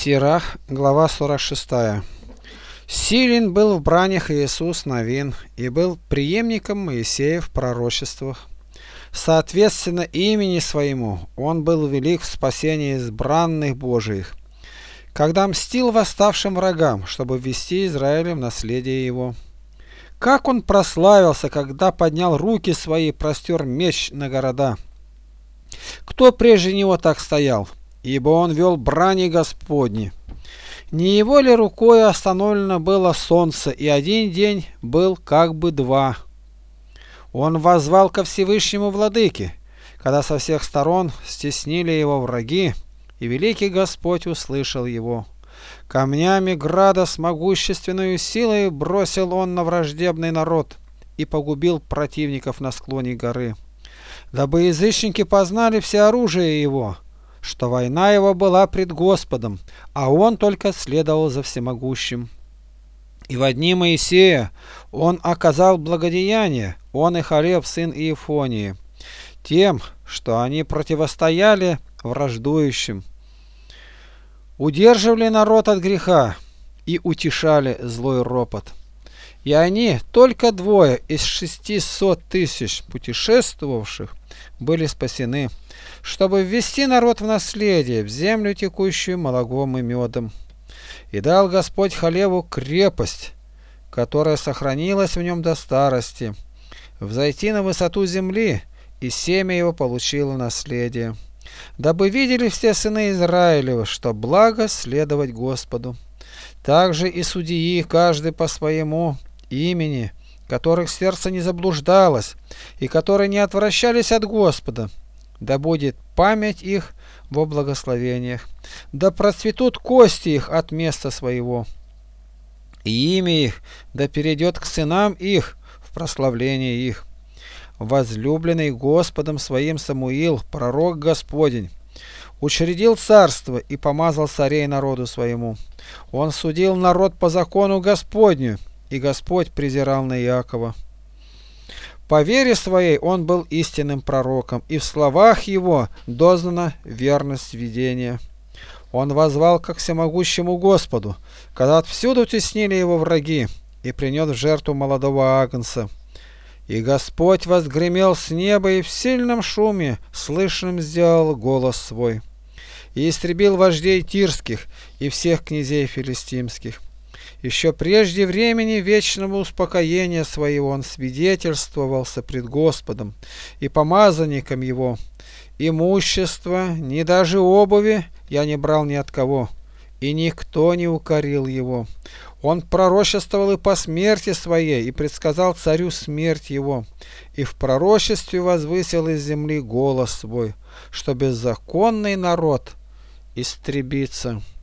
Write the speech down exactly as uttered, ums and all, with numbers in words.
Сирах, глава сорок шестая. Силен был в бранях Иисус Навин и был преемником Моисея в пророчествах. Соответственно имени своему он был велик в спасении избранных Божиих, когда мстил восставшим врагам, чтобы ввести Израилем наследие его. Как он прославился, когда поднял руки свои и простер меч на города! Кто прежде него так стоял? Ибо он вел брани Господни. Не его ли рукой остановлено было солнце, и один день был как бы два? Он воззвал ко Всевышнему Владыке, когда со всех сторон стеснили его враги, и великий Господь услышал его. Камнями града с могущественной силой бросил он на враждебный народ и погубил противников на склоне горы, дабы язычники познали все оружие его, что война его была пред Господом, а он только следовал за всемогущим. И в дни Моисея он оказал благодеяние, он и Халев, сын Иефонии, тем, что они противостояли враждующим, удерживали народ от греха и утешали злой ропот. И они, только двое из шестисот тысяч путешествовавших, были спасены, чтобы ввести народ в наследие, в землю, текущую молоком и медом. И дал Господь Халеву крепость, которая сохранилась в нем до старости, взойти на высоту земли, и семя его получило наследие, дабы видели все сыны Израилевы, что благо следовать Господу. Также и судьи, каждый по своему имени, которых сердце не заблуждалось, и которые не отвращались от Господа, да будет память их во благословениях, да процветут кости их от места своего, и имя их да перейдет к сынам их в прославление их. Возлюбленный Господом своим Самуил, пророк Господень, учредил царство и помазал царей народу своему. Он судил народ по закону Господню, и Господь презирал на Иакова. По вере своей он был истинным пророком, и в словах его дознана верность видения. Он воззвал ко всемогущему Господу, когда отвсюду теснили его враги, и принес в жертву молодого агнца. И Господь возгремел с неба, и в сильном шуме слышным сделал голос свой, и истребил вождей тирских и всех князей филистимских. Еще прежде времени вечного успокоения своего он свидетельствовался пред Господом и помазанником его. Имущество, ни даже обуви я не брал ни от кого, и никто не укорил его. Он пророчествовал и по смерти своей, и предсказал царю смерть его, и в пророчестве возвысил из земли голос свой, что беззаконный народ истребится.